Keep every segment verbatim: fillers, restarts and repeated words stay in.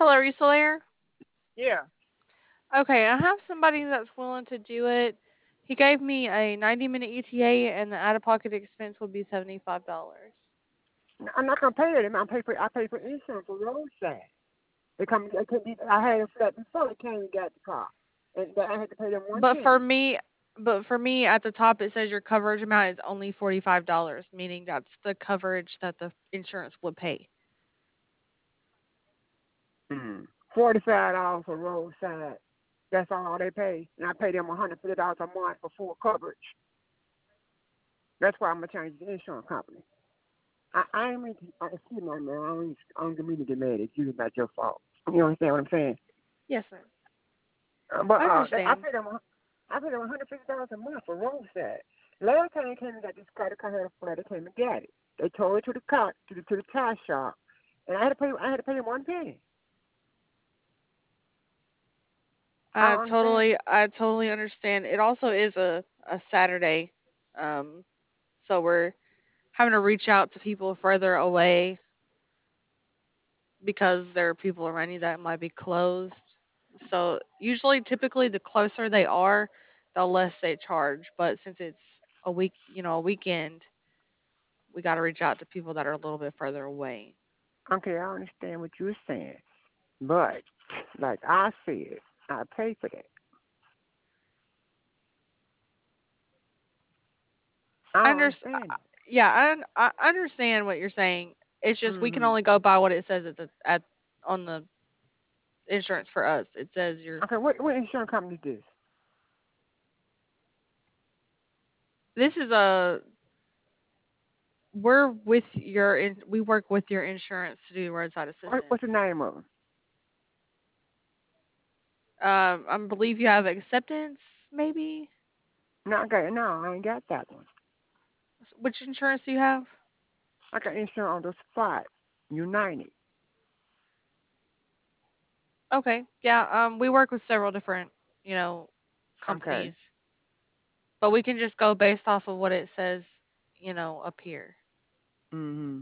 Hello, are you still there? Yeah. Okay, I have somebody that's willing to do it. He gave me a ninety minute E T A, and the out of pocket expense would be seventy-five dollars. I'm not gonna pay them. I pay for I pay for insurance for roadside. They come. They could be. I had a flat before they came and got the car, and I had to pay them one But for penny. me, but for me at the top it says your coverage amount is only forty-five dollars, meaning that's the coverage that the insurance would pay. Mm. Forty-five dollars for roadside. That's all they pay, and I pay them one hundred fifty dollars a month for full coverage. That's why I'm gonna change the insurance company. I, I ain't mean to. Uh, excuse me, man. I don't. I don't mean to get mad at you. It's not your fault. You understand what I'm saying? Yes, ma'am. Uh, but I uh, they, I understand. pay them. a- I pay them one hundred fifty dollars a month for roadside. Last time they came and got this car, the car had a flat. They came and got it. They towed it to the car to the to the tire shop, and I had to pay. I had to pay them one penny. I I don't understand. totally I totally understand. It also is a a Saturday. Um so we're having to reach out to people further away because there are people around you that might be closed. So usually, typically, the closer they are, the less they charge. But since it's a week, you know, a weekend, we got to reach out to people that are a little bit further away. Okay, I understand what you're saying, but like I said, I pay for that. I I don't understand. understand it. Yeah, I, un- I understand what you're saying. It's just we can Mm-hmm. only go by what it says at the at on the insurance for us. It says you're. Okay, what what insurance company is this? This is a we're with your in, we work with your insurance to do roadside What, what's the assistance. name of them? Um, I believe you have acceptance, maybe. No, okay, no, I ain't got that one. Which insurance do you have? I got insurance on the spot. United. Okay, yeah. Um, we work with several different, you know, Okay. companies, but we can just go based off of what it says, you know, up here. Mm-hmm.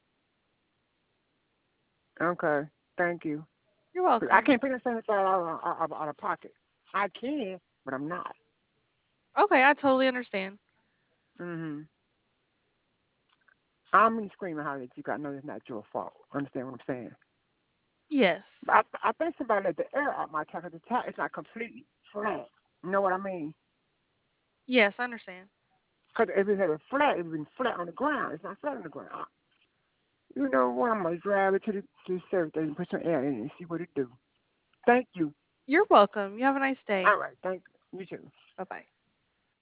Okay. Thank you. You're I welcome. can't pay the seventy five dollars out, out, out of pocket. I can, but I'm not. Okay, I totally understand. Mm-hmm. I'm gonna scream and holler at you 'cause I know it's not your fault. Understand what I'm saying? Yes, But I, I think somebody let the air out my tire 'cause the tire it's not completely flat. You know what I mean? yes, I understand. Because if it had a flat, it would been flat on the ground. It's not flat on the ground. You know what? I'm gonna drive it to the to the service station and put some air in it and see what it do. Thank you. You're welcome. You have a nice All day. right. Thank you. You too. Bye bye.